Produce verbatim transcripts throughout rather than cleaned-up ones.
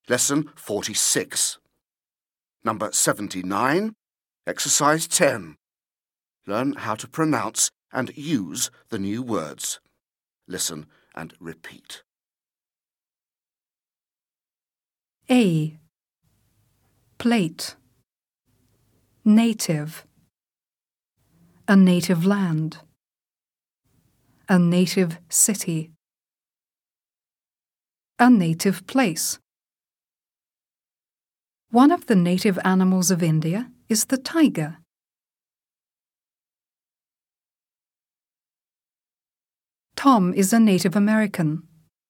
Lesson forty-six. Number seventy-nine, Exercise ten. Learn how to pronounce and use the new words. Listen and repeat. A. Plate. Native. A native land. A native city. A native place. One of the native animals of India is the tiger. Tom is a Native American.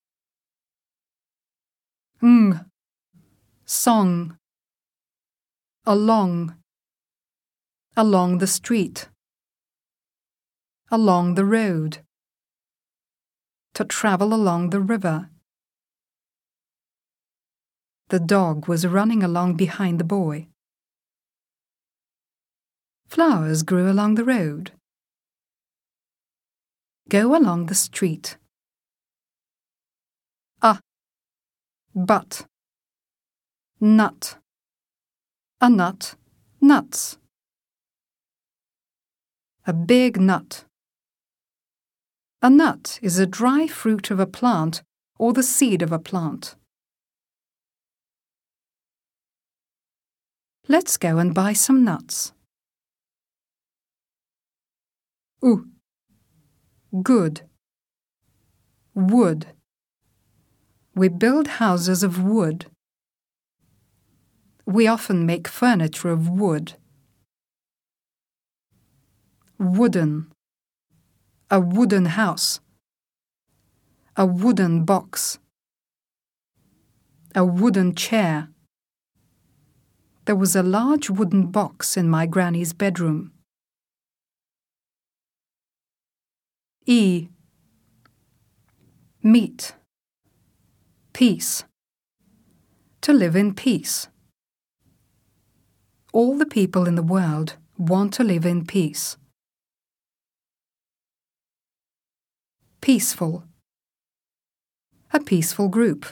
Ng. Song. Along. Along the street. Along the road. To travel along the river. The dog was running along behind the boy. Flowers grew along the road. Go along the street. A. But. Nut. A nut. Nuts. A big nut. A nut is a dry fruit of a plant or the seed of a plant. Let's go and buy some nuts. U. Good. Wood. We build houses of wood. We often make furniture of wood. Wooden. A wooden house. A wooden box. A wooden chair. There was a large wooden box in my granny's bedroom. E. Meat. Peace. To live in peace. All the people in the world want to live in peace. Peaceful. A peaceful group.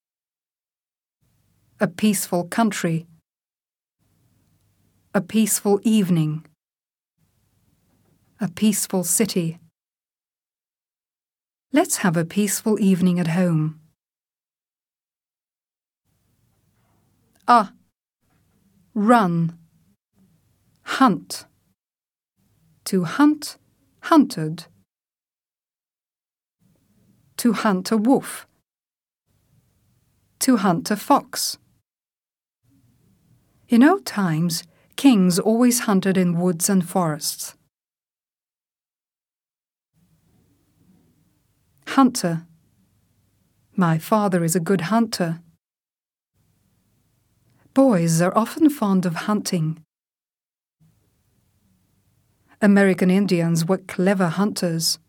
A peaceful country. A peaceful evening. A peaceful city. Let's have a peaceful evening at home. A. Run. Hunt. To hunt, hunted. To hunt a wolf. To hunt a fox. In old times, kings always hunted in woods and forests. Hunter. My father is a good hunter. Boys are often fond of hunting. American Indians were clever hunters.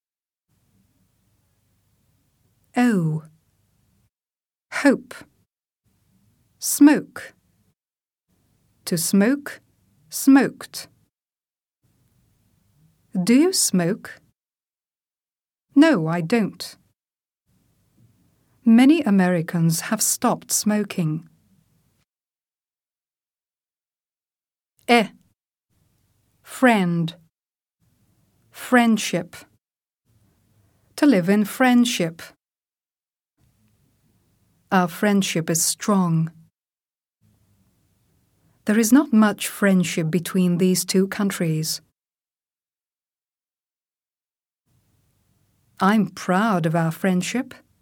O. Hope. Smoke. To smoke, smoked. Do you smoke? No, I don't. Many Americans have stopped smoking. E. Friend. Friendship. To live in friendship. Our friendship is strong. There is not much friendship between these two countries. I'm proud of our friendship.